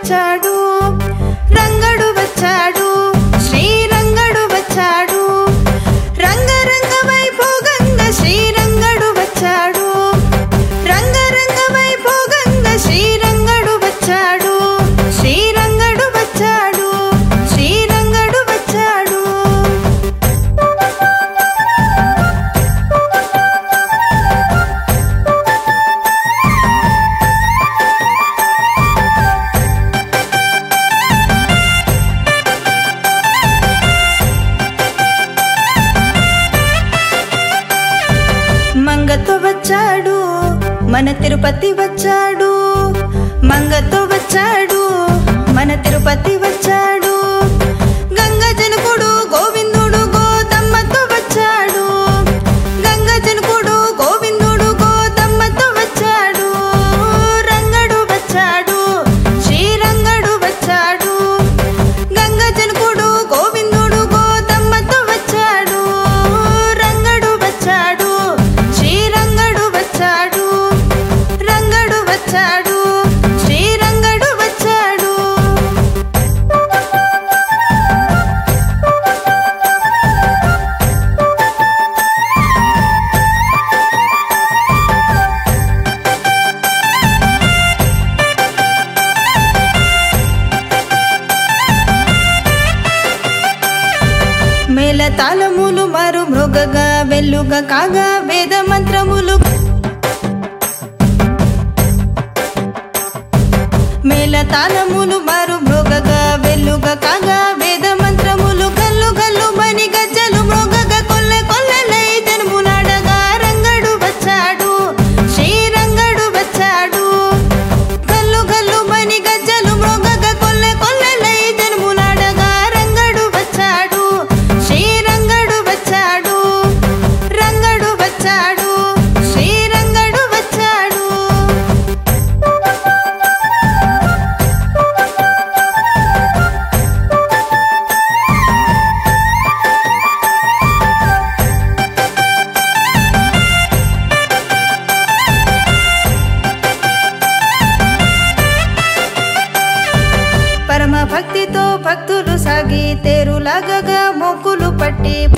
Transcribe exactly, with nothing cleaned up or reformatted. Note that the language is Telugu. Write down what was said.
వచ్చాడు, రంగడు వచ్చాడు, శ్రీరంగడు వచ్చాడు, రంగరంగ వైభోగంగా శ్రీరంగడు వచ్చాడు, రంగరంగ వైభోగంగా శ్రీరంగడు వచ్చాడు, శ్రీరంగడు వచ్చాడు, శ్రీరంగడు వచ్చాడు. మంగతో వచ్చాడు, మన తిరుపతి వచ్చాడు, మంగతో వచ్చాడు, మన తిరుపతి వచ్చాడు, గంగ జనకుడు గోవిందుడు గోదమ్మతో వచ్చాడు, గంగ జనకుడు గోవిందుడు గోదమ్మతో వచ్చాడు, రంగడు వచ్చాడు, శ్రీరంగడు వచ్చాడు, గంగ జనకుడు గోవిందుడు గోదమ్మతో వచ్చాడు, రంగడు వచ్చాడు, శ్రీరంగడు వచ్చాడు, రంగడు వచ్చాడు, శ్రీరంగడు వచ్చాడు. మేళ తాళములు మారు మృగగా వెల్లుగా కాగా వేద మంత్రములు, మేళ తాళములు మారు మృగగా వెల్లుగా కాగా వేద మంత్రములు, గల్లు గల్లు మని గజ్జలు మృగగా కొల్లె కొల్లెలై జన్ములాడగా రంగడు వచ్చాడు, శ్రీరంగడు వచ్చాడు, గల్లు గల్లు మని గజ్జలు మృగగా కొల్లె కొల్లెలై జన్ములాడగా రంగడు వచ్చాడు, శ్రీరంగడు వచ్చాడు, రంగడు వచ్చాడు, శ్రీరంగడు వచ్చాడు. పరమ భక్తితో భక్తులు సాగి తేరులాగగా మొక్కులు పట్టి